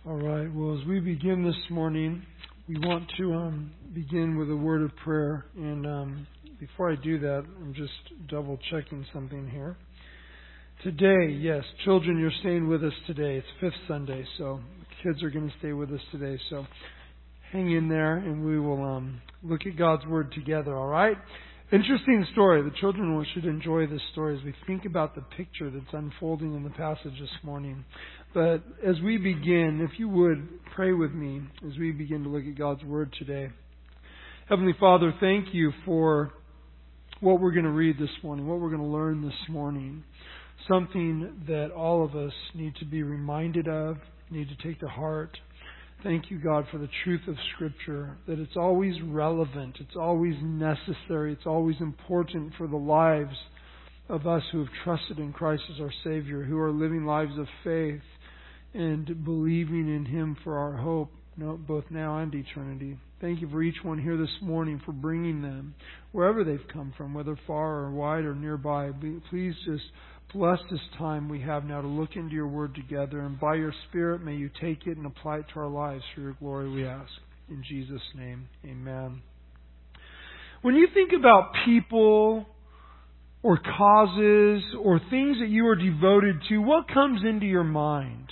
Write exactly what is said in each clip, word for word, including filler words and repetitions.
All right. Well, as we begin this morning, we want to um, begin with a word of prayer. And um, before I do that, I'm just double checking something here. Today, yes, children, you're staying with us today. It's Fifth Sunday, so the kids are going to stay with us today. So hang in there, and we will um, look at God's Word together, all right? Interesting story. The children should enjoy this story as we think about the picture that's unfolding in the passage this morning. But as we begin, if you would, pray with me as we begin to look at God's Word today. Heavenly Father, thank you for what we're going to read this morning, what we're going to learn this morning. Something that all of us need to be reminded of, need to take to heart. Thank you, God, for the truth of Scripture, that it's always relevant, it's always necessary, it's always important for the lives of us who have trusted in Christ as our Savior, who are living lives of faith and believing in Him for our hope, both now and eternity. Thank you for each one here this morning, for bringing them, wherever they've come from, whether far or wide or nearby. Please just bless this time we have now to look into your Word together, and by your Spirit may you take it and apply it to our lives for your glory, we ask. In Jesus' name, amen. When you think about people or causes or things that you are devoted to, what comes into your mind?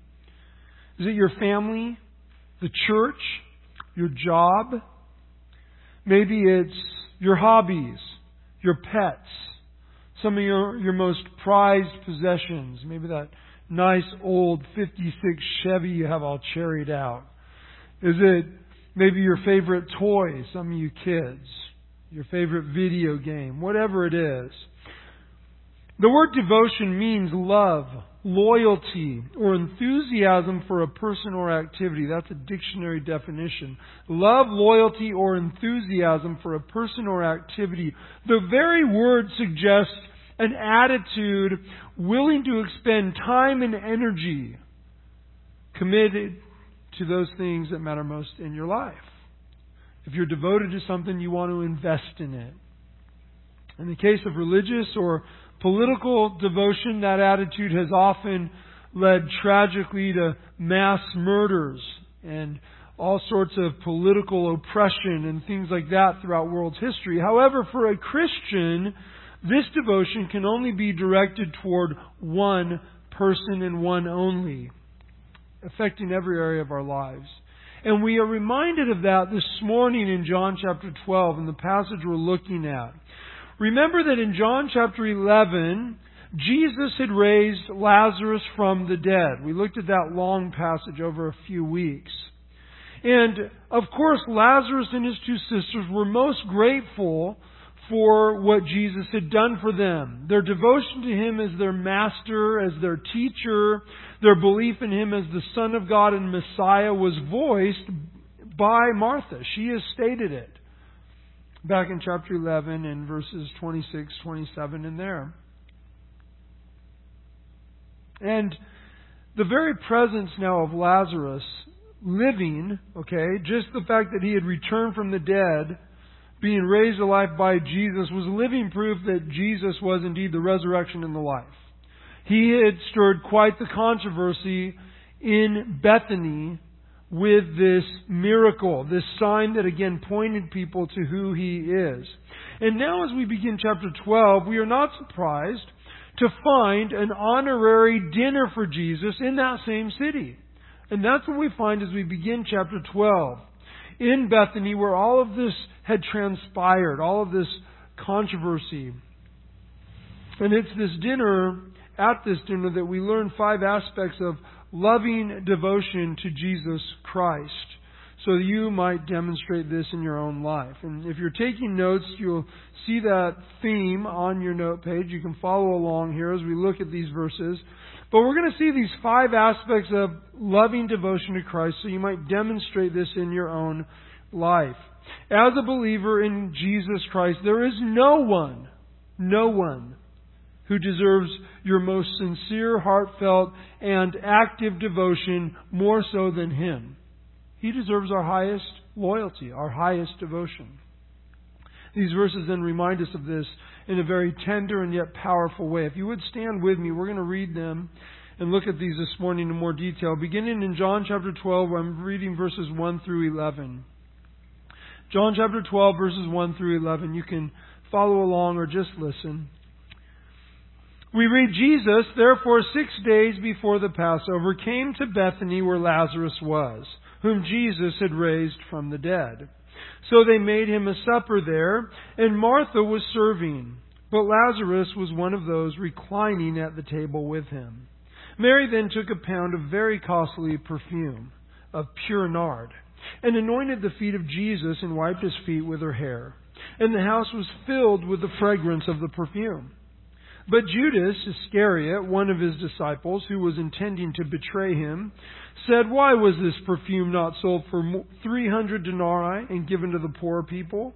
Is it your family, the church, your job? Maybe it's your hobbies, your pets, some of your, your most prized possessions. Maybe that nice old fifty-six Chevy you have all cherried out. Is it maybe your favorite toy, some of you kids, your favorite video game, whatever it is? The word devotion means love, loyalty, or enthusiasm for a person or activity. That's a dictionary definition. Love, loyalty, or enthusiasm for a person or activity. The very word suggests an attitude willing to expend time and energy committed to those things that matter most in your life. If you're devoted to something, you want to invest in it. In the case of religious or political devotion, that attitude has often led tragically to mass murders and all sorts of political oppression and things like that throughout world history. However, for a Christian, this devotion can only be directed toward one person and one only, affecting every area of our lives. And we are reminded of that this morning in John chapter twelve, in the passage we're looking at. Remember that in John chapter eleven, Jesus had raised Lazarus from the dead. We looked at that long passage over a few weeks. And, of course, Lazarus and his two sisters were most grateful for what Jesus had done for them. Their devotion to Him as their master, as their teacher, their belief in Him as the Son of God and Messiah was voiced by Martha. She has stated it back in chapter eleven in verses twenty-six, twenty-seven and there. And the very presence now of Lazarus living, okay, just the fact that he had returned from the dead, being raised to life by Jesus, was living proof that Jesus was indeed the resurrection and the life. He had stirred quite the controversy in Bethany with this miracle, this sign that again pointed people to who He is. And now as we begin chapter twelve, we are not surprised to find an honorary dinner for Jesus in that same city. And that's what we find as we begin chapter twelve. In Bethany, where all of this had transpired, all of this controversy. And it's this dinner, at this dinner, that we learn five aspects of loving devotion to Jesus Christ, so that you might demonstrate this in your own life. And if you're taking notes, you'll see that theme on your note page. You can follow along here as we look at these verses. But we're going to see these five aspects of loving devotion to Christ, so you might demonstrate this in your own life. As a believer in Jesus Christ, there is no one, no one who deserves your most sincere, heartfelt, and active devotion more so than Him. He deserves our highest loyalty, our highest devotion. These verses then remind us of this in a very tender and yet powerful way. If you would stand with me, we're going to read them and look at these this morning in more detail. Beginning in John chapter twelve, I'm reading verses one through eleven. John chapter twelve, verses one through eleven. You can follow along or just listen. We read, Jesus, therefore, six days before the Passover, came to Bethany where Lazarus was, whom Jesus had raised from the dead. So they made him a supper there, and Martha was serving, but Lazarus was one of those reclining at the table with him. Mary then took a pound of very costly perfume, of pure nard, and anointed the feet of Jesus and wiped his feet with her hair. And the house was filled with the fragrance of the perfume. But Judas Iscariot, one of his disciples, who was intending to betray him, said, Why was this perfume not sold for three hundred denarii and given to the poor people?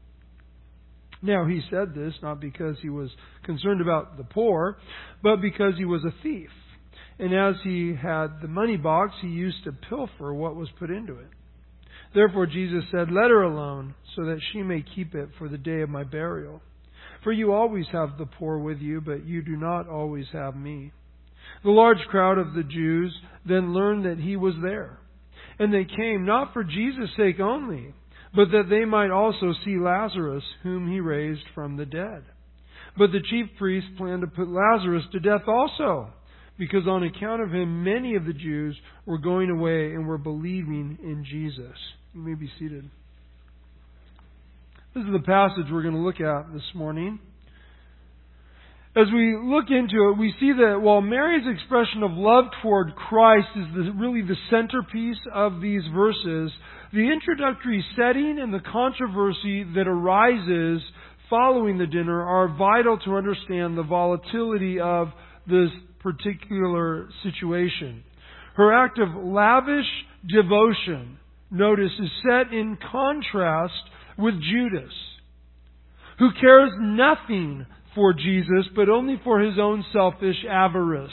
Now he said this not because he was concerned about the poor, but because he was a thief. And as he had the money box, he used to pilfer what was put into it. Therefore Jesus said, Let her alone, so that she may keep it for the day of my burial. For you always have the poor with you, but you do not always have me. The large crowd of the Jews then learned that he was there. And they came not for Jesus' sake only, but that they might also see Lazarus, whom he raised from the dead. But the chief priests planned to put Lazarus to death also, because on account of him many of the Jews were going away and were believing in Jesus. You may be seated. This is the passage we're going to look at this morning. As we look into it, we see that while Mary's expression of love toward Christ is the, really the centerpiece of these verses, the introductory setting and the controversy that arises following the dinner are vital to understand the volatility of this particular situation. Her act of lavish devotion, notice, is set in contrast with Judas, who cares nothing for Jesus, but only for his own selfish avarice.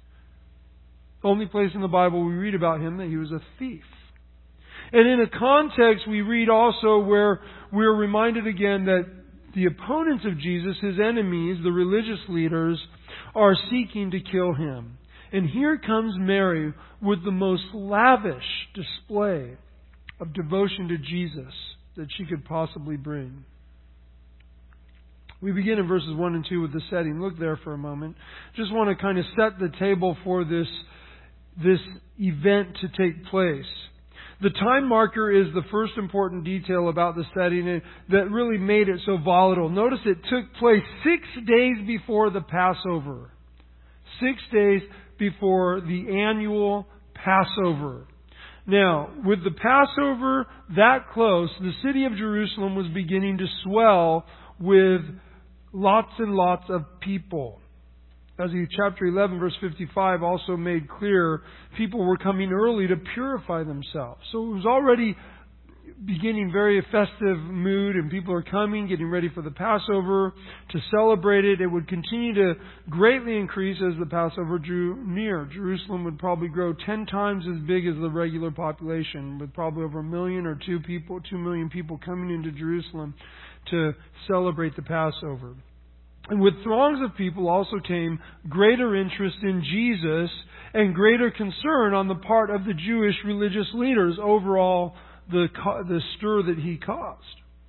The only place in the Bible we read about him that he was a thief. And in a context we read also where we're reminded again that the opponents of Jesus, his enemies, the religious leaders, are seeking to kill him. And here comes Mary with the most lavish display of devotion to Jesus that she could possibly bring. We begin in verses one and two with the setting. Look there for a moment. Just want to kind of set the table for this, this event to take place. The time marker is the first important detail about the setting that really made it so volatile. Notice it took place six days before the Passover. Six days before the annual Passover. Now, with the Passover that close, the city of Jerusalem was beginning to swell with lots and lots of people. As in chapter eleven, verse fifty-five also made clear, people were coming early to purify themselves. So it was already beginning very festive mood, and people are coming, getting ready for the Passover to celebrate it. It would continue to greatly increase as the Passover drew near. Jerusalem would probably grow ten times as big as the regular population, with probably over a million or two people, two million people coming into Jerusalem to celebrate the Passover. And with throngs of people also came greater interest in Jesus and greater concern on the part of the Jewish religious leaders overall the the stir that he caused.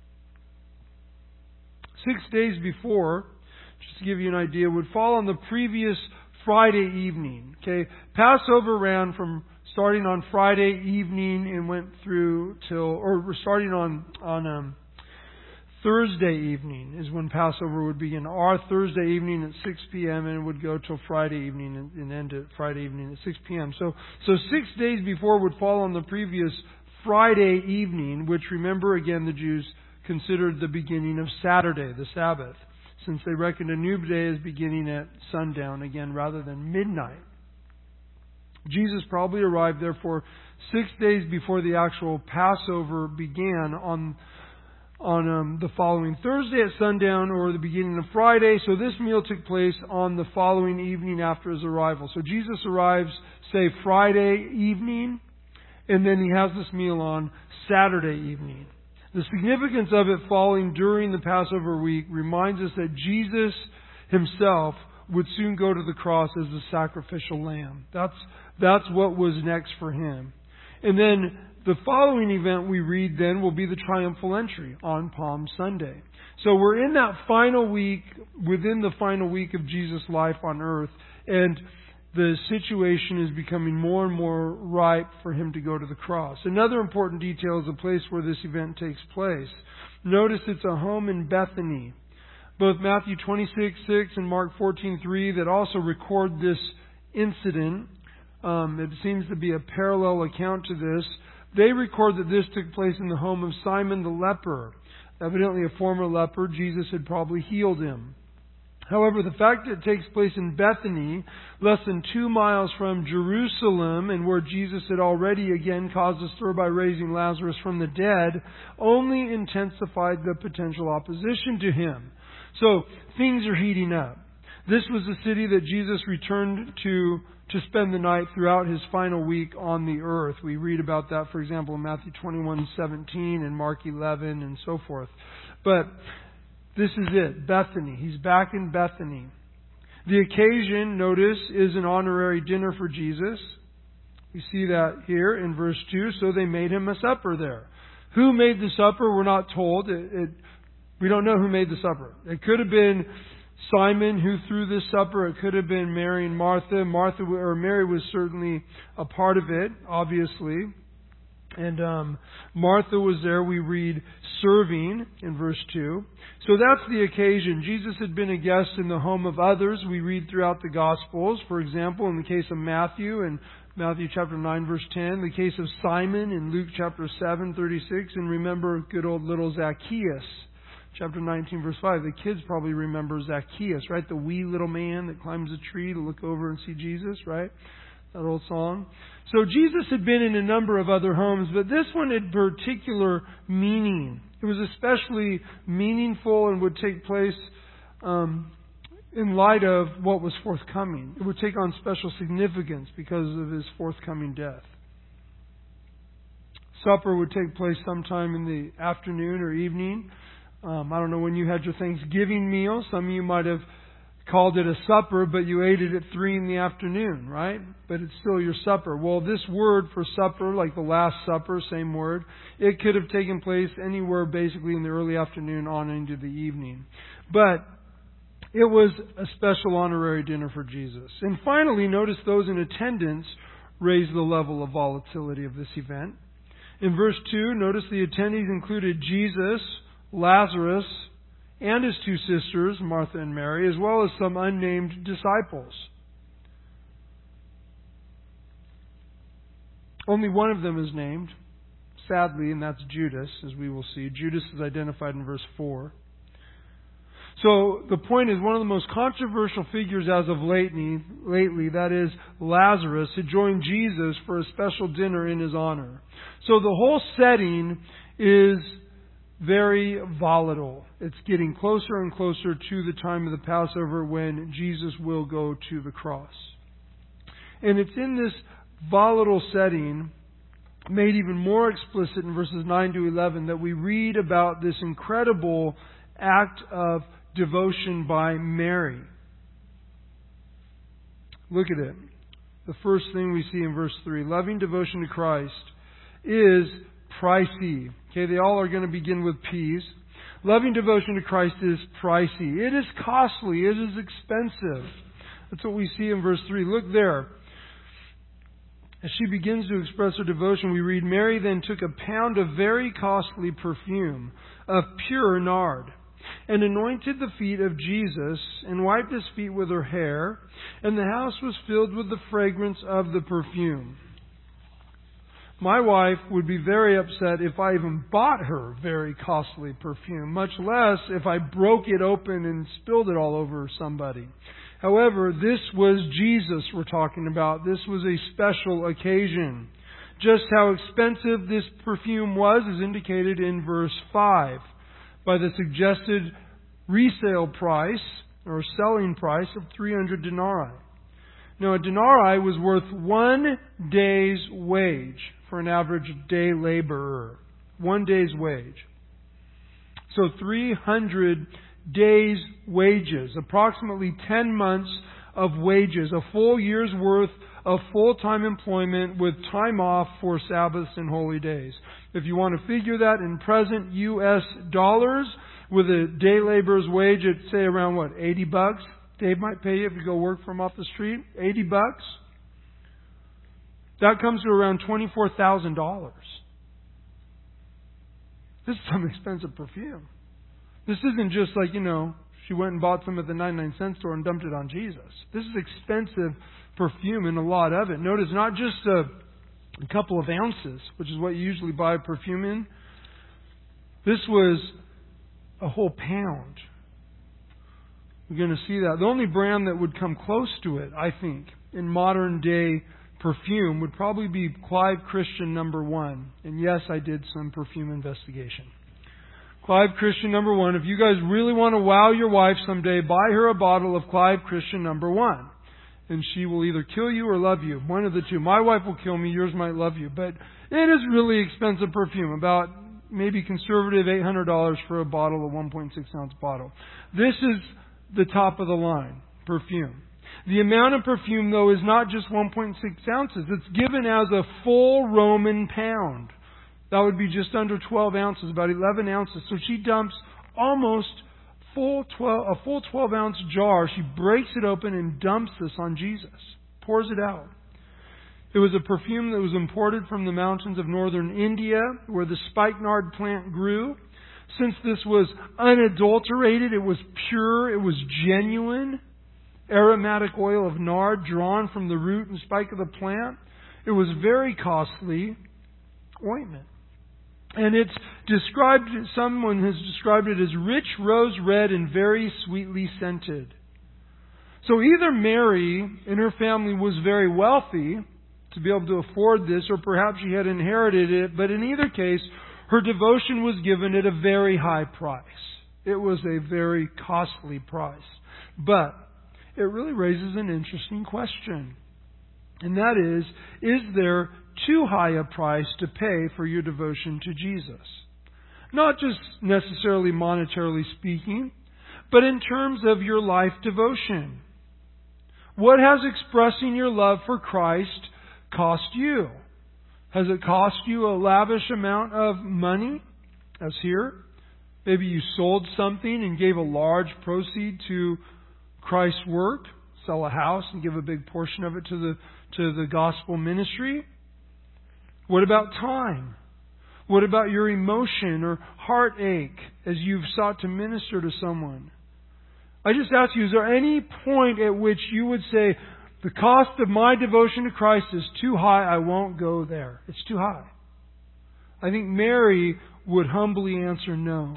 Six days before, just to give you an idea, would fall on the previous Friday evening. Okay, Passover ran from starting on Friday evening and went through till, or starting on on um, Thursday evening is when Passover would begin. Our Thursday evening at six p.m. and it would go till Friday evening and, and end at Friday evening at six p.m. So, so six days before would fall on the previous Friday evening, which, remember again, the Jews considered the beginning of Saturday, the Sabbath, since they reckoned a new day as beginning at sundown again rather than midnight. Jesus probably arrived, therefore, six days before the actual Passover began on on um, the following Thursday at sundown or the beginning of Friday. So this meal took place on the following evening after his arrival. So Jesus arrives, say, Friday evening, and then he has this meal on Saturday evening. The significance of it falling during the Passover week reminds us that Jesus himself would soon go to the cross as the sacrificial lamb. That's, that's what was next for him. And then the following event we read then will be the triumphal entry on Palm Sunday. So we're in that final week, within the final week of Jesus' life on earth, and the situation is becoming more and more ripe for him to go to the cross. Another important detail is the place where this event takes place. Notice it's a home in Bethany. Both Matthew twenty-six six and Mark fourteen three that also record this incident, um, it seems to be a parallel account to this. They record that this took place in the home of Simon the leper. Evidently a former leper, Jesus had probably healed him. However, the fact that it takes place in Bethany, less than two miles from Jerusalem, and where Jesus had already again caused a stir by raising Lazarus from the dead, only intensified the potential opposition to him. So, things are heating up. This was the city that Jesus returned to to spend the night throughout his final week on the earth. We read about that, for example, in Matthew twenty-one seventeen and Mark eleven and so forth. But this is it, Bethany. He's back in Bethany. The occasion, notice, is an honorary dinner for Jesus. We see that here in verse two. So they made him a supper there. Who made the supper? We're not told. It, it, we don't know who made the supper. It could have been Simon who threw this supper. It could have been Mary and Martha. Martha or Mary was certainly a part of it, obviously. And um, Martha was there, we read, serving in verse two. So that's the occasion. Jesus had been a guest in the home of others. We read throughout the Gospels. For example, in the case of Matthew, in Matthew chapter nine, verse ten. The case of Simon in Luke chapter seven, thirty-six. And remember good old little Zacchaeus. Chapter nineteen, verse five. The kids probably remember Zacchaeus, right? The wee little man that climbs a tree to look over and see Jesus, right? That old song. So Jesus had been in a number of other homes, but this one had particular meaning. It was especially meaningful and would take place um, in light of what was forthcoming. It would take on special significance because of his forthcoming death. Supper would take place sometime in the afternoon or evening. Um, I don't know when you had your Thanksgiving meal. Some of you might have called it a supper, but you ate it at three in the afternoon, right? But it's still your supper. Well, this word for supper, like the Last Supper, same word, it could have taken place anywhere basically in the early afternoon on into the evening. But it was a special honorary dinner for Jesus. And finally, notice those in attendance raised the level of volatility of this event. In verse two, notice the attendees included Jesus, Lazarus, and his two sisters, Martha and Mary, as well as some unnamed disciples. Only one of them is named, sadly, and that's Judas, as we will see. Judas is identified in verse four. So the point is, one of the most controversial figures as of lately, lately, that is Lazarus, had joined Jesus for a special dinner in his honor. So the whole setting is very volatile. It's getting closer and closer to the time of the Passover when Jesus will go to the cross. And it's in this volatile setting, made even more explicit in verses nine to eleven, that we read about this incredible act of devotion by Mary. Look at it. The first thing we see in verse three, loving devotion to Christ is pricey. Okay, they all are going to begin with P's. Loving devotion to Christ is pricey. It is costly. It is expensive. That's what we see in verse three. Look there. As she begins to express her devotion, we read, Mary then took a pound of very costly perfume, of pure nard, and anointed the feet of Jesus, and wiped his feet with her hair, and the house was filled with the fragrance of the perfume. My wife would be very upset if I even bought her very costly perfume, much less if I broke it open and spilled it all over somebody. However, this was Jesus we're talking about. This was a special occasion. Just how expensive this perfume was is indicated in verse five by the suggested resale price or selling price of three hundred denarii. Now, a denarii was worth one day's wage for an average day laborer. One day's wage. So three hundred days' wages, approximately ten months of wages, a full year's worth of full-time employment with time off for Sabbaths and holy days. If you want to figure that in present U S dollars, with a day laborer's wage at, say, around what, eighty bucks? Dave might pay you if you go work from off the street. eighty bucks? That comes to around twenty-four thousand dollars. This is some expensive perfume. This isn't just like, you know, she went and bought some at the ninety-nine cent store and dumped it on Jesus. This is expensive perfume, and a lot of it. Notice not just a, a couple of ounces, which is what you usually buy perfume in. This was a whole pound. We're going to see that. The only brand that would come close to it, I think, in modern day perfume would probably be Clive Christian number one. And yes, I did some perfume investigation. Clive Christian number one. If you guys really want to wow your wife someday, buy her a bottle of Clive Christian number one. And she will either kill you or love you. One of the two. My wife will kill me. Yours might love you. But it is really expensive perfume. About maybe conservative eight hundred dollars for a bottle, a one point six ounce bottle. This is the top of the line perfume. The amount of perfume, though, is not just one point six ounces. It's given as a full Roman pound. That would be just under twelve ounces, about eleven ounces. So she dumps almost full twelve, a full twelve ounce jar. She breaks it open and dumps this on Jesus. Pours it out. It was a perfume that was imported from the mountains of northern India, where the spikenard plant grew. Since this was unadulterated, it was pure, it was genuine. Aromatic oil of nard drawn from the root and spike of the plant. It was very costly ointment. And it's described, someone has described it as rich rose red and very sweetly scented. So either Mary and her family was very wealthy to be able to afford this, or perhaps she had inherited it, but in either case, her devotion was given at a very high price. It was a very costly price. But it really raises an interesting question. And that is, is there too high a price to pay for your devotion to Jesus? Not just necessarily monetarily speaking, but in terms of your life devotion. What has expressing your love for Christ cost you? Has it cost you a lavish amount of money, as here? Maybe you sold something and gave a large proceed to Christ's work, sell a house and give a big portion of it to the to the gospel ministry. What about time? What about your emotion or heartache as you've sought to minister to someone? I just ask you, is there any point at which you would say, the cost of my devotion to Christ is too high, I won't go there. It's too high. I think Mary would humbly answer no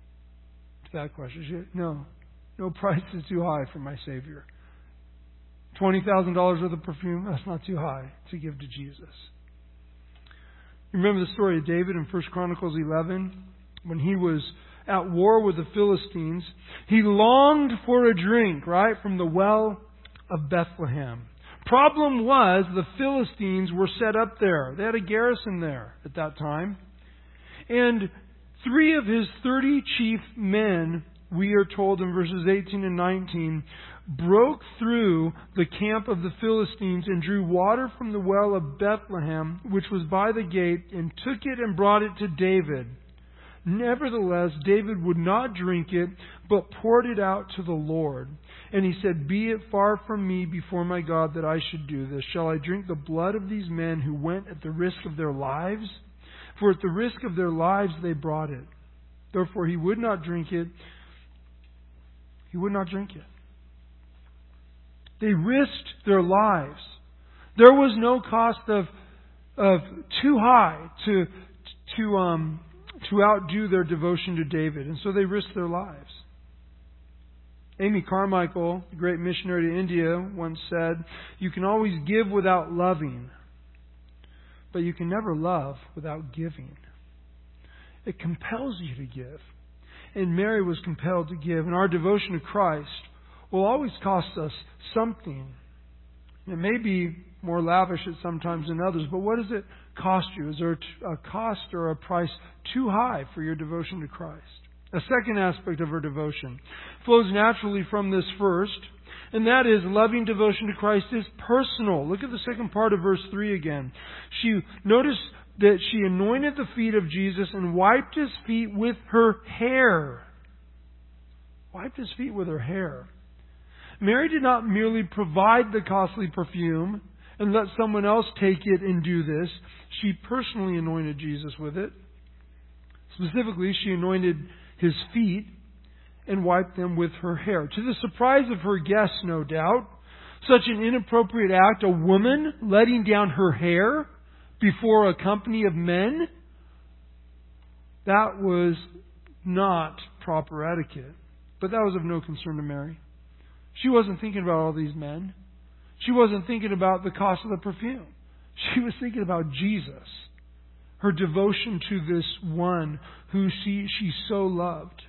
to that question. She, no. No price is too high for my Savior. twenty thousand dollars worth of perfume, that's not too high to give to Jesus. You remember the story of David in First Chronicles eleven? When he was at war with the Philistines, he longed for a drink, right, from the well of Bethlehem. Problem was, the Philistines were set up there. They had a garrison there at that time. And three of his thirty chief men, we are told in verses eighteen and nineteen, broke through the camp of the Philistines and drew water from the well of Bethlehem, which was by the gate, and took it and brought it to David. Nevertheless, David would not drink it, but poured it out to the Lord. And he said, "Be it far from me before my God that I should do this. Shall I drink the blood of these men who went at the risk of their lives? For at the risk of their lives they brought it." Therefore he would not drink it. He would not drink it. They risked their lives. There was no cost of of too high to to um to outdo their devotion to David, and so they risked their lives. Amy Carmichael, the great missionary to India, once said, "You can always give without loving, but you can never love without giving." It compels you to give. And Mary was compelled to give. And our devotion to Christ will always cost us something. It may be more lavish at sometimes than others, but what does it cost you? Is there a cost or a price too high for your devotion to Christ? A second aspect of her devotion flows naturally from this first, and that is loving devotion to Christ is personal. Look at the second part of verse three again. She notice that she anointed the feet of Jesus and wiped His feet with her hair. Wiped His feet with her hair. Mary did not merely provide the costly perfume and let someone else take it and do this. She personally anointed Jesus with it. Specifically, she anointed His feet and wiped them with her hair. To the surprise of her guests, no doubt, such an inappropriate act, a woman letting down her hair before a company of men, that was not proper etiquette. But that was of no concern to Mary. She wasn't thinking about all these men. She wasn't thinking about the cost of the perfume. She was thinking about Jesus, her devotion to this one who she, she so loved.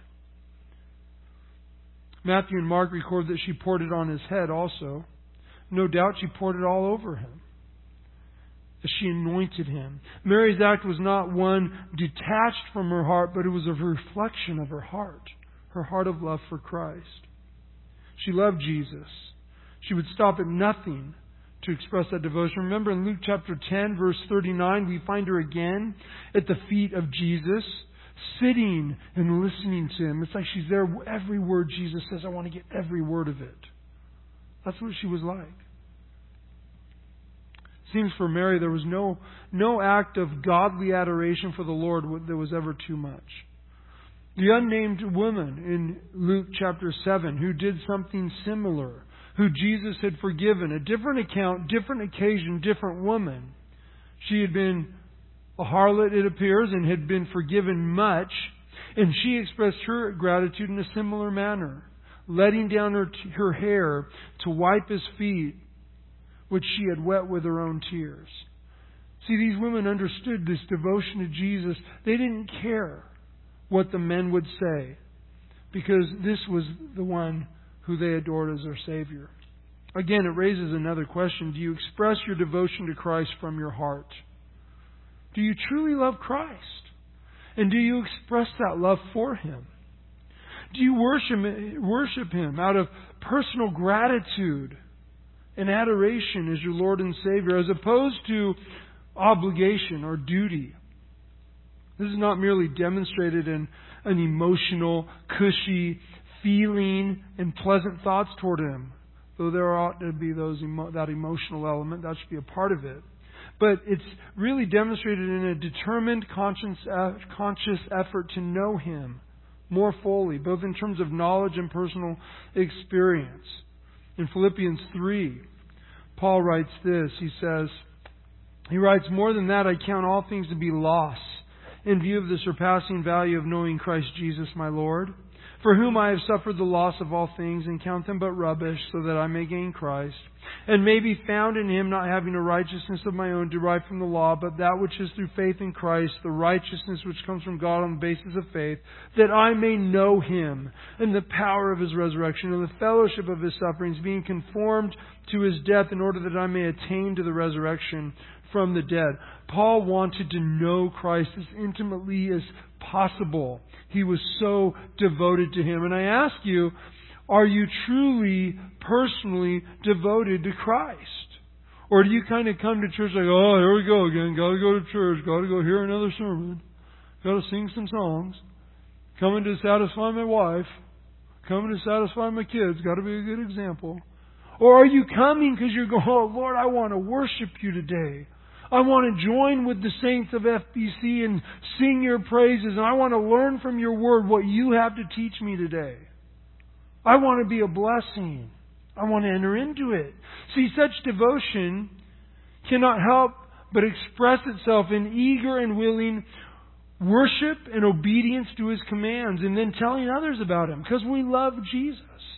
Matthew and Mark record that she poured it on His head also. No doubt she poured it all over Him as she anointed Him. Mary's act was not one detached from her heart, but it was a reflection of her heart, her heart of love for Christ. She loved Jesus. She would stop at nothing to express that devotion. Remember in Luke chapter ten, verse thirty-nine, we find her again at the feet of Jesus, sitting and listening to Him. It's like she's there. Every word Jesus says, I want to get every word of it. That's what she was like. Seems for Mary there was no, no act of godly adoration for the Lord that was ever too much. The unnamed woman in Luke chapter seven who did something similar, who Jesus had forgiven, a different account, different occasion, different woman. She had been a harlot, it appears, and had been forgiven much, and she expressed her gratitude in a similar manner, letting down her, her hair to wipe His feet, which she had wet with her own tears. See, these women understood this devotion to Jesus. They didn't care what the men would say, because this was the one who they adored as their Savior. Again, it raises another question. Do you express your devotion to Christ from your heart? Do you truly love Christ? And do you express that love for Him? Do you worship, worship Him out of personal gratitude and adoration as your Lord and Savior, as opposed to obligation or duty? This is not merely demonstrated in an emotional, cushy feeling and pleasant thoughts toward Him. Though there ought to be those emo- that emotional element, that should be a part of it. But it's really demonstrated in a determined, conscious, uh, conscious effort to know Him more fully, both in terms of knowledge and personal experience. In Philippians three, Paul writes this. He says, he writes, "More than that, I count all things to be loss in view of the surpassing value of knowing Christ Jesus my Lord, for whom I have suffered the loss of all things, and count them but rubbish, so that I may gain Christ, and may be found in Him, not having a righteousness of my own derived from the law, but that which is through faith in Christ, the righteousness which comes from God on the basis of faith, that I may know Him, and the power of His resurrection, and the fellowship of His sufferings, being conformed to His death, in order that I may attain to the resurrection from the dead." Paul wanted to know Christ as intimately as possible. He was so devoted to Him. And I ask you, are you truly, personally devoted to Christ? Or do you kind of come to church like, oh, here we go again. Got to go to church. Got to go hear another sermon. Got to sing some songs. Coming to satisfy my wife. Coming to satisfy my kids. Got to be a good example. Or are you coming because you're going, oh, Lord, I want to worship You today. I want to join with the saints of F B C and sing Your praises. And I want to learn from Your Word what You have to teach me today. I want to be a blessing. I want to enter into it. See, such devotion cannot help but express itself in eager and willing worship and obedience to His commands, and then telling others about Him, because we love Jesus.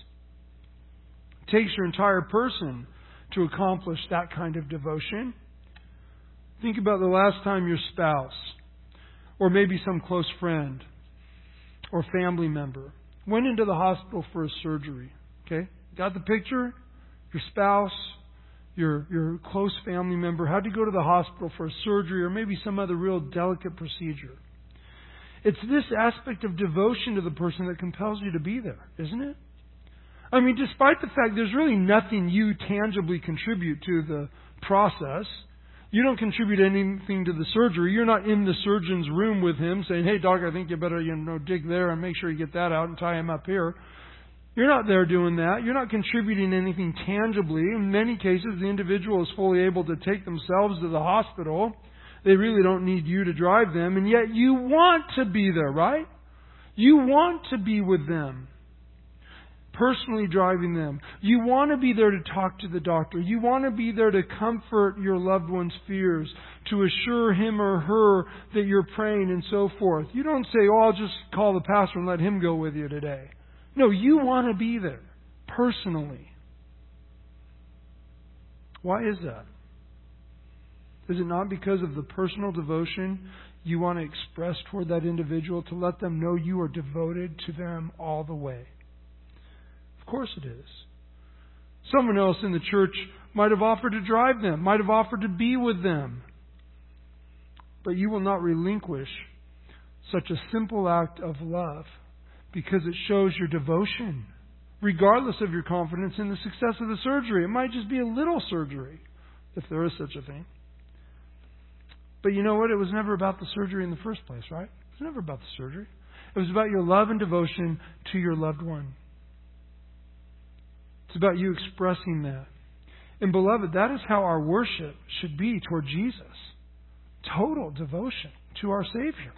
It takes your entire person to accomplish that kind of devotion. Think about the last time your spouse, or maybe some close friend or family member, went into the hospital for a surgery. Okay? Got the picture? Your spouse, your your close family member had to go to the hospital for a surgery or maybe some other real delicate procedure. It's this aspect of devotion to the person that compels you to be there, isn't it? I mean, despite the fact there's really nothing you tangibly contribute to the process. You don't contribute anything to the surgery. You're not in the surgeon's room with him saying, hey, doc, I think you better, you know, dig there and make sure you get that out and tie him up here. You're not there doing that. You're not contributing anything tangibly. In many cases, the individual is fully able to take themselves to the hospital. They really don't need you to drive them. And yet you want to be there, right? You want to be with them. Personally driving them. You want to be there to talk to the doctor. You want to be there to comfort your loved one's fears, to assure him or her that you're praying and so forth. You don't say, oh, I'll just call the pastor and let him go with you today. No, you want to be there personally. Why is that? Is it not because of the personal devotion you want to express toward that individual to let them know you are devoted to them all the way? Of course it is. Someone else in the church might have offered to drive them, might have offered to be with them. But you will not relinquish such a simple act of love because it shows your devotion, regardless of your confidence in the success of the surgery. It might just be a little surgery, if there is such a thing. But you know what? It was never about the surgery in the first place, right? It was never about the surgery. It was about your love and devotion to your loved one. It's about you expressing that. And beloved, that is how our worship should be toward Jesus. Total devotion to our Savior.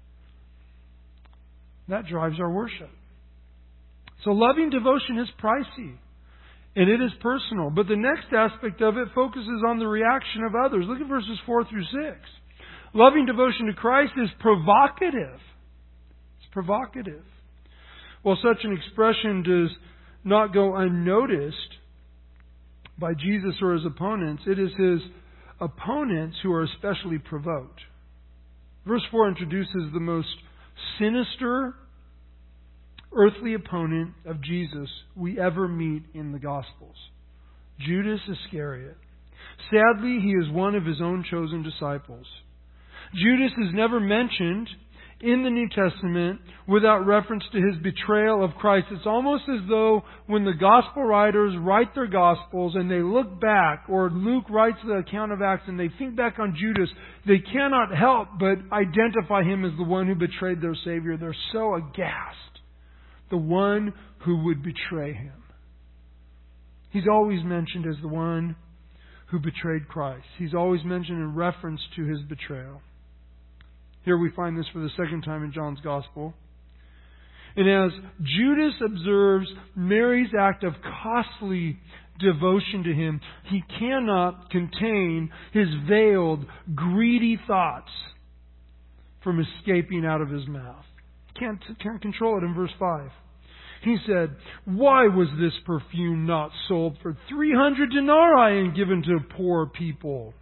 That drives our worship. So loving devotion is pricey. And it is personal. But the next aspect of it focuses on the reaction of others. Look at verses four through six. Loving devotion to Christ is provocative. It's provocative. While such an expression does not go unnoticed by Jesus or his opponents, it is his opponents who are especially provoked. Verse four introduces the most sinister earthly opponent of Jesus we ever meet in the Gospels, Judas Iscariot. Sadly, he is one of his own chosen disciples. Judas is never mentioned in the New Testament without reference to his betrayal of Christ. It's almost as though when the Gospel writers write their Gospels and they look back, or Luke writes the account of Acts and they think back on Judas, they cannot help but identify him as the one who betrayed their Savior. They're so aghast. The one who would betray him. He's always mentioned as the one who betrayed Christ. He's always mentioned in reference to his betrayal. Here we find this for the second time in John's Gospel. And as Judas observes Mary's act of costly devotion to him, he cannot contain his veiled, greedy thoughts from escaping out of his mouth. Can't, can't control it in verse five. He said, why was this perfume not sold for three hundred denarii and given to poor people?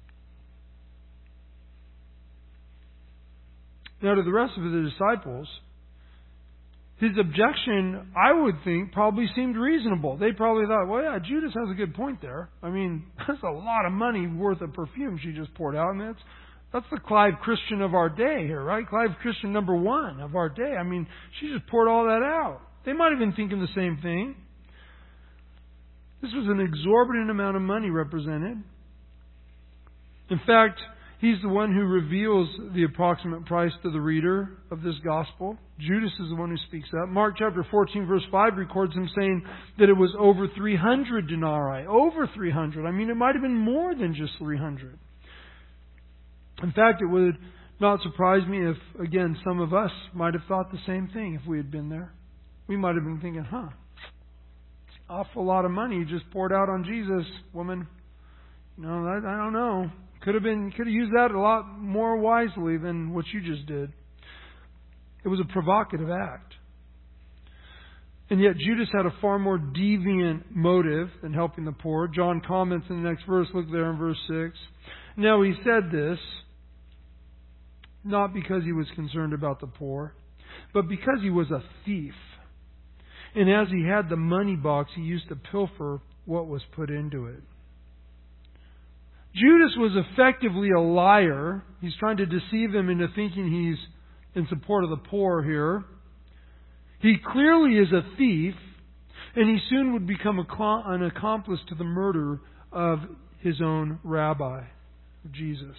Now, to the rest of the disciples, his objection, I would think, probably seemed reasonable. They probably thought, well, yeah, Judas has a good point there. I mean, that's a lot of money worth of perfume she just poured out. And that's, that's the Clive Christian of our day here, right? Clive Christian number one of our day. I mean, she just poured all that out. They might have been thinking the same thing. This was an exorbitant amount of money represented. In fact, he's the one who reveals the approximate price to the reader of this gospel. Judas is the one who speaks up. Mark chapter fourteen verse five records him saying that it was over three hundred denarii. Over three hundred. I mean, it might have been more than just three hundred. In fact, it would not surprise me if, again, some of us might have thought the same thing if we had been there. We might have been thinking, huh, it's an awful lot of money you just poured out on Jesus, woman. No, I, I don't know. Could have been, could have used that a lot more wisely than what you just did. It was a provocative act. And yet Judas had a far more deviant motive than helping the poor. John comments in the next verse. Look there in verse six. Now he said this, not because he was concerned about the poor, but because he was a thief. And as he had the money box, he used to pilfer what was put into it. Judas was effectively a liar. He's trying to deceive him into thinking he's in support of the poor here. He clearly is a thief, and he soon would become an accomplice to the murder of his own rabbi, Jesus.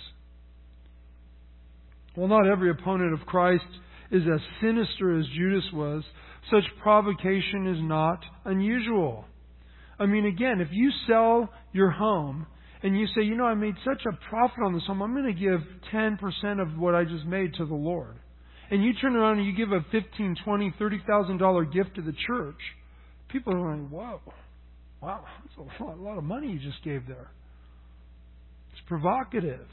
While not every opponent of Christ is as sinister as Judas was, such provocation is not unusual. I mean, again, if you sell your home and you say, you know, I made such a profit on this home, I'm going to give ten percent of what I just made to the Lord. And you turn around and you give a fifteen thousand dollars, twenty thousand dollars, thirty thousand dollars gift to the church, people are like, whoa, wow, that's a lot, a lot of money you just gave there. It's provocative.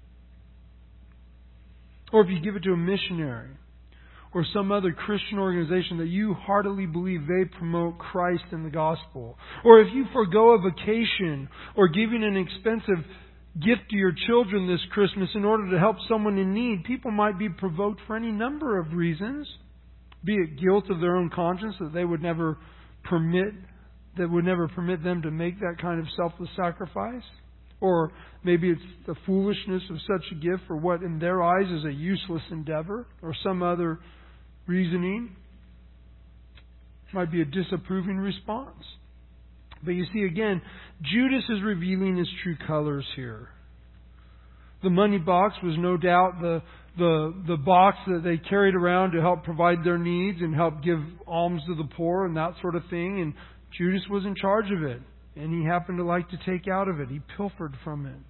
Or if you give it to a missionary or some other Christian organization that you heartily believe they promote Christ and the gospel. Or if you forego a vacation or giving an expensive gift to your children this Christmas in order to help someone in need, people might be provoked for any number of reasons. Be it guilt of their own conscience that they would never permit, that would never permit them to make that kind of selfless sacrifice. Or maybe it's the foolishness of such a gift for what in their eyes is a useless endeavor, or some other reasoning. Might be a disapproving response. But you see, again, Judas is revealing his true colors here. The money box was no doubt the, the, the box that they carried around to help provide their needs and help give alms to the poor and that sort of thing. And Judas was in charge of it. And he happened to like to take out of it. He pilfered from it.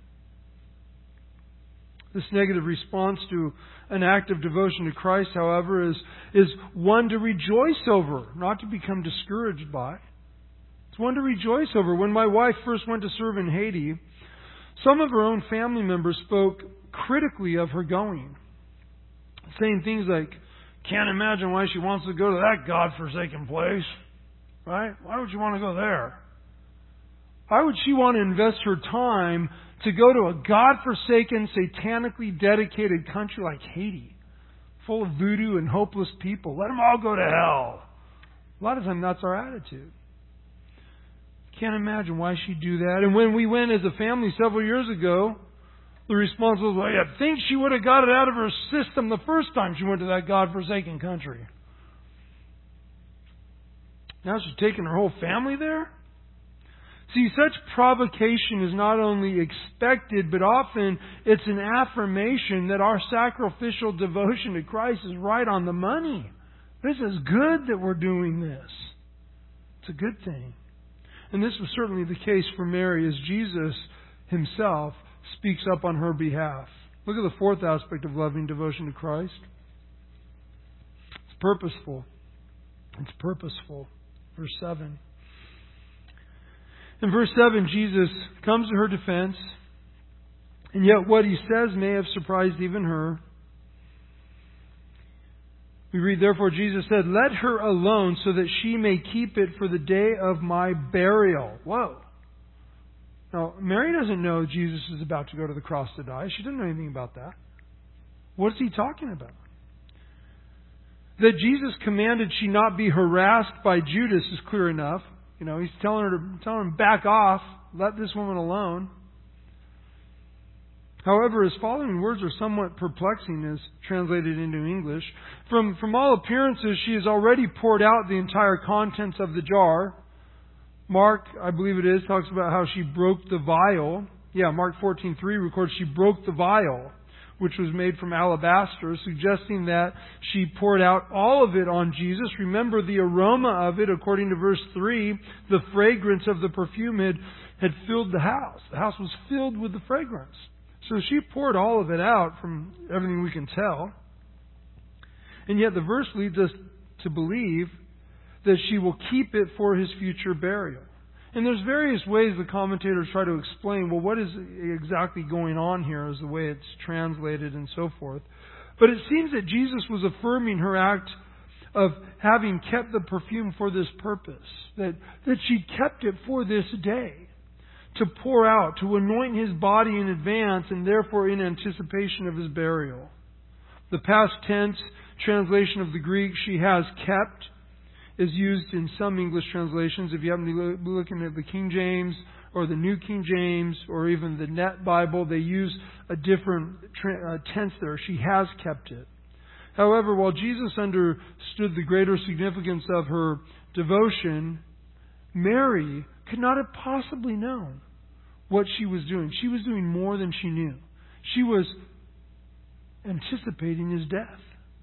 This negative response to an act of devotion to Christ, however, is, is one to rejoice over, not to become discouraged by. It's one to rejoice over. When my wife first went to serve in Haiti, some of her own family members spoke critically of her going, saying things like, can't imagine why she wants to go to that God-forsaken place. Right? Why would you want to go there? Why would she want to invest her time to go to a God-forsaken, satanically dedicated country like Haiti, full of voodoo and hopeless people? Let them all go to hell. A lot of times that's our attitude. Can't imagine why she'd do that. And when we went as a family several years ago, the response was, well, I think she would have got it out of her system the first time she went to that God-forsaken country. Now she's taking her whole family there? See, such provocation is not only expected, but often it's an affirmation that our sacrificial devotion to Christ is right on the money. This is good that we're doing this. It's a good thing. And this was certainly the case for Mary as Jesus himself speaks up on her behalf. Look at the fourth aspect of loving devotion to Christ. It's purposeful. It's purposeful. Verse seven. In verse seven, Jesus comes to her defense, and yet what he says may have surprised even her. We read, therefore Jesus said, let her alone so that she may keep it for the day of my burial. Whoa. Now, Mary doesn't know Jesus is about to go to the cross to die. She doesn't know anything about that. What is he talking about? That Jesus commanded she not be harassed by Judas is clear enough. You know, he's telling her to telling him back off, let this woman alone. However, his following words are somewhat perplexing as translated into English. From from all appearances, she has already poured out the entire contents of the jar. Mark, I believe it is, talks about how she broke the vial. Yeah, Mark fourteen three records she broke the vial, which was made from alabaster, suggesting that she poured out all of it on Jesus. Remember, the aroma of it, according to verse three, the fragrance of the perfume had, had filled the house. The house was filled with the fragrance. So she poured all of it out from everything we can tell. And yet the verse leads us to believe that she will keep it for his future burial. And there's various ways the commentators try to explain, well, what is exactly going on here is the way it's translated and so forth. But it seems that Jesus was affirming her act of having kept the perfume for this purpose. That, that she kept it for this day. To pour out, to anoint his body in advance and therefore in anticipation of his burial. The past tense translation of the Greek, she has kept, is used in some English translations. If you happen to be looking at the King James or the New King James or even the Net Bible, they use a different tra- uh, tense there. She has kept it. However, while Jesus understood the greater significance of her devotion, Mary could not have possibly known what she was doing. She was doing more than she knew. She was anticipating His death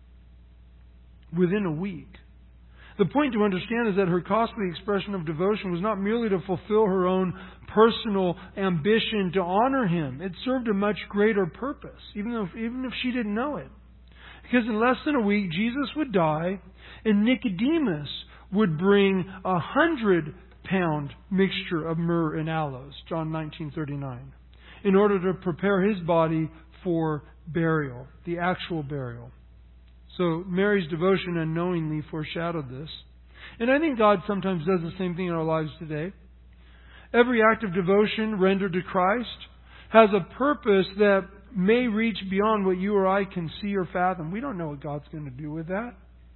within a week. The point to understand is that her costly expression of devotion was not merely to fulfill her own personal ambition to honor Him. It served a much greater purpose, even if, even if she didn't know it. Because in less than a week, Jesus would die, and Nicodemus would bring a hundred pound mixture of myrrh and aloes, John nineteen thirty-nine, in order to prepare his body for burial, the actual burial. So Mary's devotion unknowingly foreshadowed this. And I think God sometimes does the same thing in our lives today. Every act of devotion rendered to Christ has a purpose that may reach beyond what you or I can see or fathom. We don't know what God's going to do with that.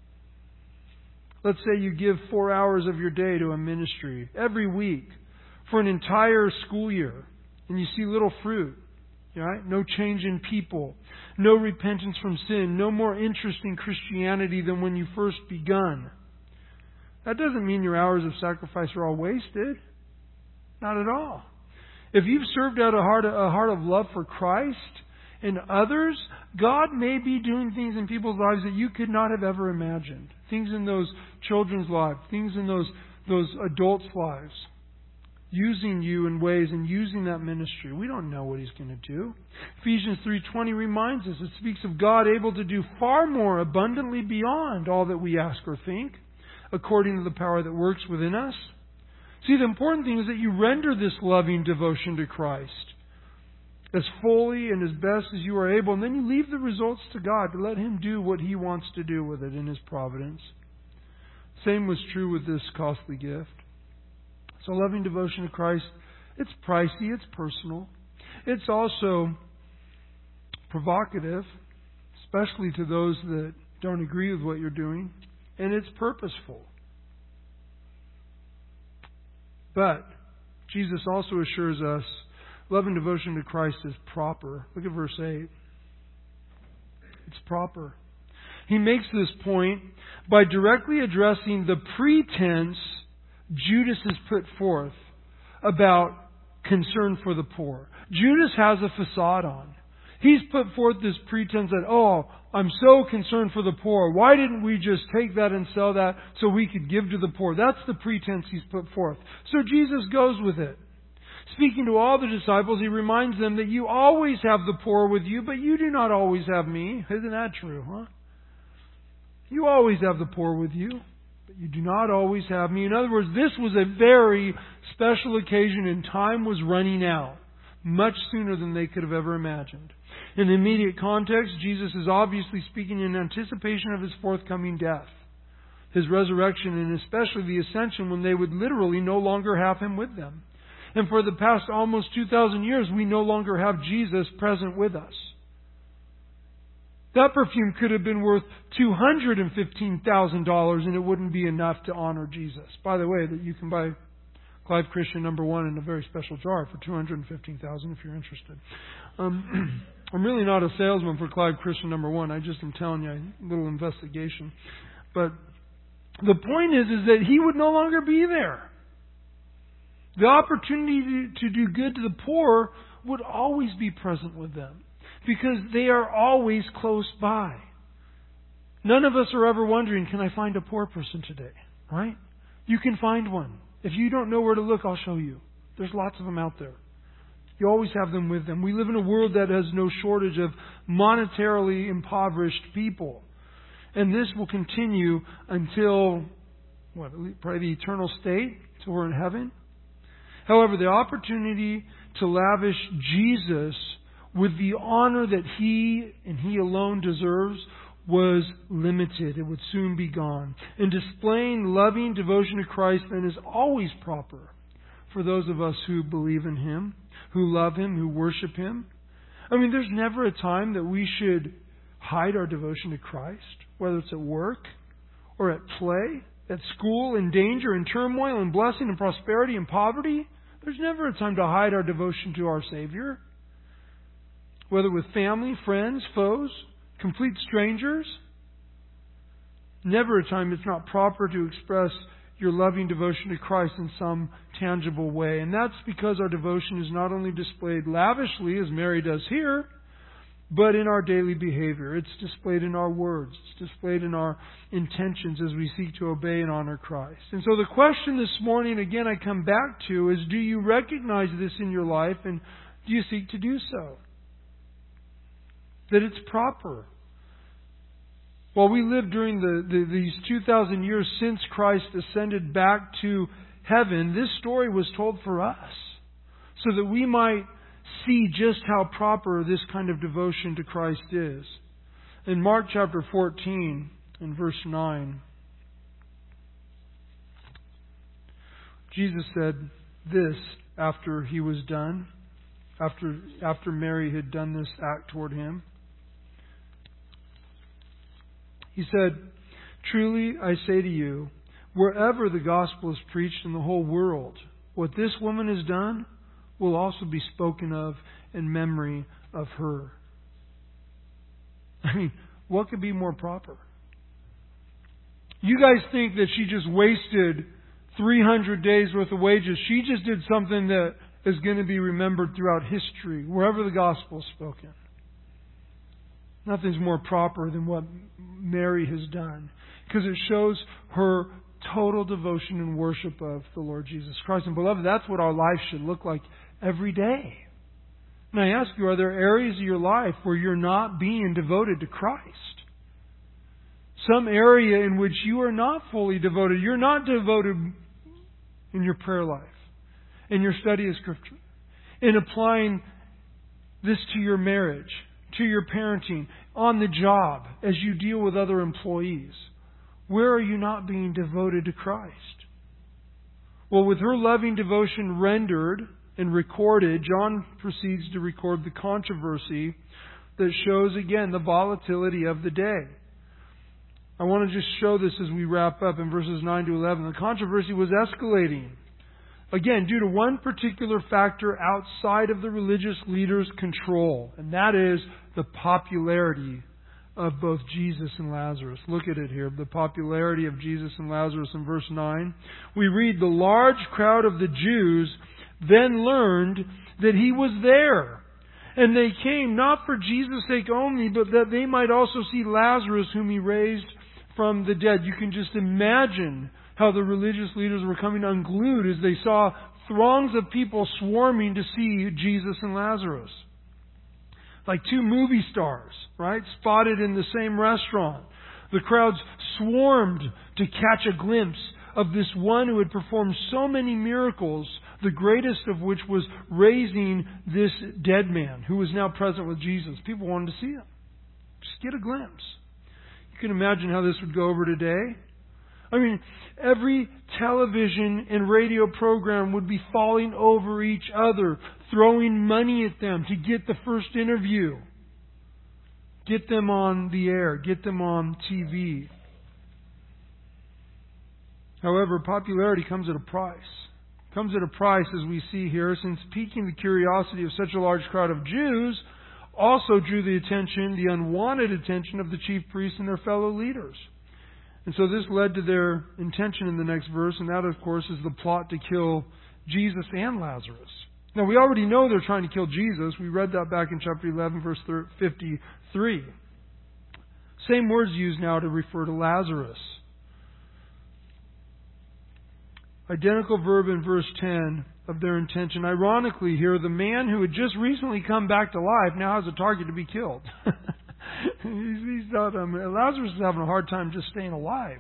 Let's say you give four hours of your day to a ministry every week for an entire school year, and you see little fruit. Right? No change in people. No repentance from sin. No more interest in Christianity than when you first begun. That doesn't mean your hours of sacrifice are all wasted. Not at all. If you've served out a heart, a heart of love for Christ and others, God may be doing things in people's lives that you could not have ever imagined. Things in those children's lives. Things in those, those adults' lives. Using you in ways and using that ministry. We don't know what He's going to do. Ephesians three twenty reminds us, it speaks of God able to do far more abundantly beyond all that we ask or think, according to the power that works within us. See, the important thing is that you render this loving devotion to Christ as fully and as best as you are able, and then you leave the results to God to let Him do what He wants to do with it in His providence. Same was true with this costly gift. So loving devotion to Christ, it's pricey, it's personal. It's also provocative, especially to those that don't agree with what you're doing. And it's purposeful. But Jesus also assures us loving devotion to Christ is proper. Look at verse eight. It's proper. He makes this point by directly addressing the pretense Judas has put forth about concern for the poor. Judas has a facade on. He's put forth this pretense that, oh, I'm so concerned for the poor. Why didn't we just take that and sell that so we could give to the poor? That's the pretense he's put forth. So Jesus goes with it. Speaking to all the disciples, He reminds them that you always have the poor with you, but you do not always have me. Isn't that true, huh? You always have the poor with you, but you do not always have me. In other words, this was a very special occasion and time was running out much sooner than they could have ever imagined. In the immediate context, Jesus is obviously speaking in anticipation of His forthcoming death, His resurrection, and especially the ascension when they would literally no longer have Him with them. And for the past almost two thousand years, we no longer have Jesus present with us. That perfume could have been worth two hundred fifteen thousand dollars and it wouldn't be enough to honor Jesus. By the way, that you can buy Clive Christian number one in a very special jar for two hundred fifteen thousand dollars if you're interested. Um, I'm really not a salesman for Clive Christian number one. I just am telling you a little investigation. But the point is, is that He would no longer be there. The opportunity to, to do good to the poor would always be present with them, because they are always close by. None of us are ever wondering, can I find a poor person today? Right? You can find one. If you don't know where to look, I'll show you. There's lots of them out there. You always have them with them. We live in a world that has no shortage of monetarily impoverished people. And this will continue until, what, probably the eternal state, till we're in heaven. However, the opportunity to lavish Jesus with the honor that He and He alone deserves was limited. It would soon be gone. And displaying loving devotion to Christ then is always proper for those of us who believe in Him, who love Him, who worship Him. I mean, there's never a time that we should hide our devotion to Christ, whether it's at work or at play, at school, in danger, in turmoil, in blessing, in prosperity, in poverty. There's never a time to hide our devotion to our Savior. Whether with family, friends, foes, complete strangers. never a time it's not proper to express your loving devotion to Christ in some tangible way. And that's because our devotion is not only displayed lavishly, as Mary does here, but in our daily behavior. It's displayed in our words. It's displayed in our intentions as we seek to obey and honor Christ. And so the question this morning, again, I come back to is, do you recognize this in your life, and do you seek to do so? That it's proper. While we live during the, the these two thousand years since Christ ascended back to heaven, this story was told for us, so that we might see just how proper this kind of devotion to Christ is. In Mark chapter fourteen, in verse nine, Jesus said this after He was done, after, after Mary had done this act toward Him. He said, "Truly I say to you, wherever the gospel is preached in the whole world, what this woman has done will also be spoken of in memory of her." I mean, what could be more proper? You guys think that she just wasted three hundred days worth of wages. She just did something that is going to be remembered throughout history, wherever the gospel is spoken. Nothing's more proper than what Mary has done, because it shows her total devotion and worship of the Lord Jesus Christ. And beloved, that's what our life should look like every day. And I ask you, are there areas of your life where you're not being devoted to Christ? Some area in which you are not fully devoted. You're not devoted in your prayer life, in your study of Scripture, in applying this to your marriage, to your parenting, on the job, as you deal with other employees. Where are you not being devoted to Christ? Well, with her loving devotion rendered and recorded, John proceeds to record the controversy that shows, again, the volatility of the day. I want to just show this as we wrap up in verses nine to eleven. The controversy was escalating. Again, due to one particular factor outside of the religious leaders' control, and that is the popularity of both Jesus and Lazarus. Look at it here, the popularity of Jesus and Lazarus in verse nine. We read, "The large crowd of the Jews then learned that He was there. And they came not for Jesus' sake only, but that they might also see Lazarus, whom He raised from the dead." You can just imagine how the religious leaders were coming unglued as they saw throngs of people swarming to see Jesus and Lazarus. Like two movie stars, right? Spotted in the same restaurant. The crowds swarmed to catch a glimpse of this one who had performed so many miracles, the greatest of which was raising this dead man who was now present with Jesus. People wanted to see him. Just get a glimpse. You can imagine how this would go over today. I mean, every television and radio program would be falling over each other, throwing money at them to get the first interview. Get them on the air. Get them on T V. However, popularity comes at a price. Comes at a price, as we see here, since piquing the curiosity of such a large crowd of Jews also drew the attention, the unwanted attention of the chief priests and their fellow leaders. And so this led to their intention in the next verse, and that, of course, is the plot to kill Jesus and Lazarus. Now, we already know they're trying to kill Jesus. We read that back in chapter eleven, verse fifty-three. Same words used now to refer to Lazarus. Identical verb in verse ten of their intention. Ironically here, the man who had just recently come back to life now has a target to be killed. he's, he's not, um, Lazarus is having a hard time just staying alive.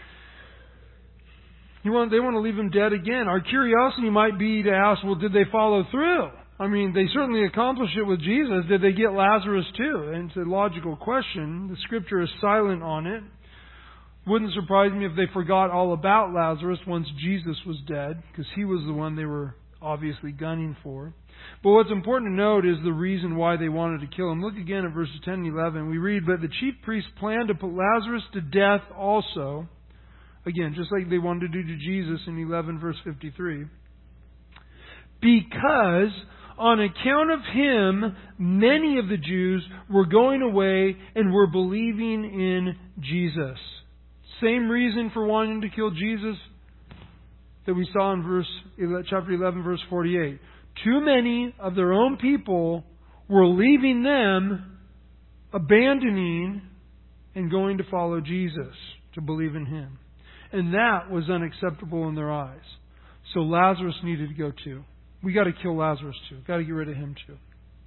You want, they want to leave him dead again. Our curiosity might be to ask, well, did they follow through? I mean, they certainly accomplished it with Jesus. Did they get Lazarus too? And it's a logical question. The Scripture is silent on it. Wouldn't surprise me if they forgot all about Lazarus once Jesus was dead, because he was the one they were obviously gunning for. But what's important to note is the reason why they wanted to kill him. Look again at verses ten and eleven. We read, "But the chief priests planned to put Lazarus to death also." Again, just like they wanted to do to Jesus in eleven verse fifty-three. "Because on account of him, many of the Jews were going away and were believing in Jesus." Same reason for wanting to kill Jesus that we saw in verse chapter eleven, verse forty-eight. Too many of their own people were leaving them, abandoning, and going to follow Jesus, to believe in Him. And that was unacceptable in their eyes. So Lazarus needed to go too. We got to kill Lazarus too. Got to get rid of him too.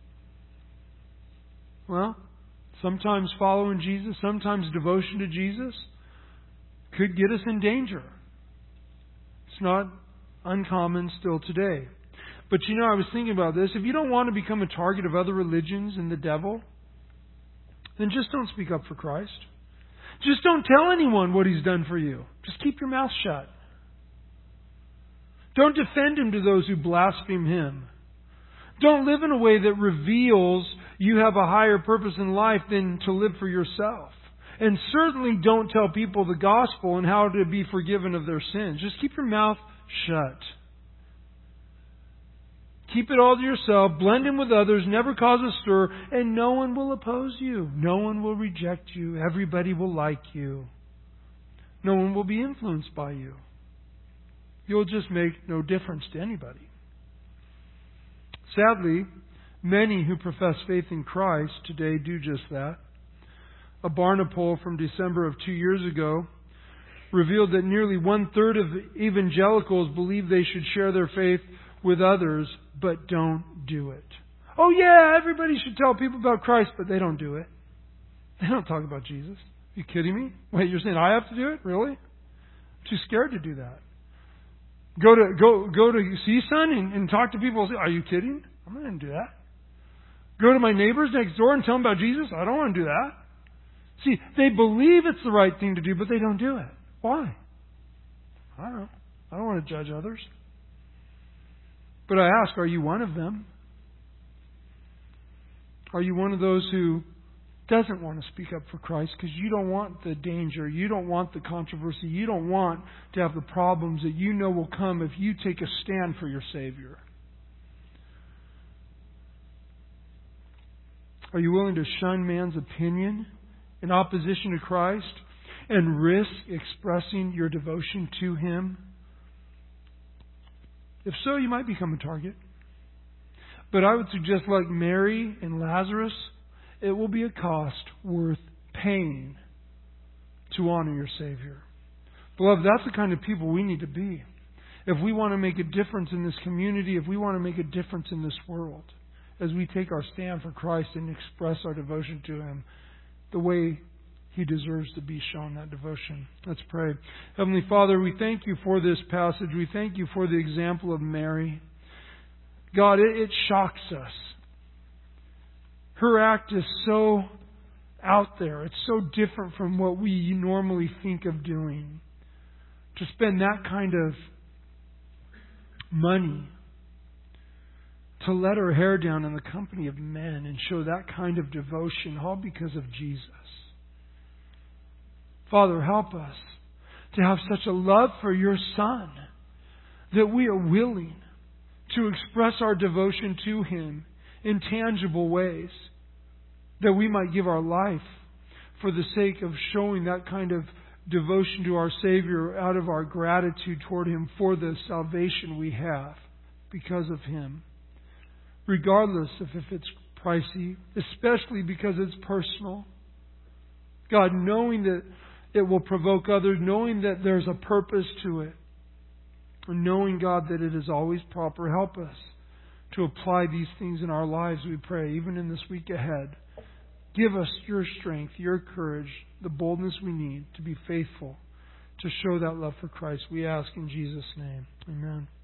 Well, sometimes following Jesus, sometimes devotion to Jesus could get us in danger. It's not uncommon still today. But you know, I was thinking about this. If you don't want to become a target of other religions and the devil, then just don't speak up for Christ. Just don't tell anyone what He's done for you. Just keep your mouth shut. Don't defend Him to those who blaspheme Him. Don't live in a way that reveals you have a higher purpose in life than to live for yourself. And certainly don't tell people the gospel and how to be forgiven of their sins. Just keep your mouth shut. Keep it all to yourself. Blend in with others. Never cause a stir. And no one will oppose you. No one will reject you. Everybody will like you. No one will be influenced by you. You'll just make no difference to anybody. Sadly, many who profess faith in Christ today do just that. A Barna poll from December of two years ago revealed that nearly one-third of evangelicals believe they should share their faith with others, but don't do it. Oh yeah, everybody should tell people about Christ, but they don't do it. They don't talk about Jesus. Are you kidding me? Wait, you're saying I have to do it? Really? I'm too scared to do that. Go to go go to C S U N and, and talk to people and say, are you kidding? I'm not going to do that. Go to my neighbors next door and tell them about Jesus? I don't want to do that. See, they believe it's the right thing to do, but they don't do it. Why? I don't know. I don't want to judge others. But I ask, are you one of them? Are you one of those who doesn't want to speak up for Christ because you don't want the danger, you don't want the controversy, you don't want to have the problems that you know will come if you take a stand for your Savior? Are you willing to shun man's opinion in opposition to Christ and risk expressing your devotion to Him? If so, you might become a target. But I would suggest, like Mary and Lazarus, it will be a cost worth paying to honor your Savior. Beloved, that's the kind of people we need to be. If we want to make a difference in this community, if we want to make a difference in this world, as we take our stand for Christ and express our devotion to Him the way He deserves to be shown that devotion. Let's pray. Heavenly Father, we thank You for this passage. We thank You for the example of Mary. God, it, it shocks us. Her act is so out there. It's so different from what we normally think of doing. To spend that kind of money, to let her hair down in the company of men and show that kind of devotion, all because of Jesus. Father, help us to have such a love for Your Son that we are willing to express our devotion to Him in tangible ways, that we might give our life for the sake of showing that kind of devotion to our Savior out of our gratitude toward Him for the salvation we have because of Him. Regardless of if it's pricey, especially because it's personal. God, knowing that it will provoke others, knowing that there's a purpose to it, and knowing, God, that it is always proper. Help us to apply these things in our lives, we pray, even in this week ahead. Give us Your strength, Your courage, the boldness we need to be faithful, to show that love for Christ. We ask in Jesus' name. Amen.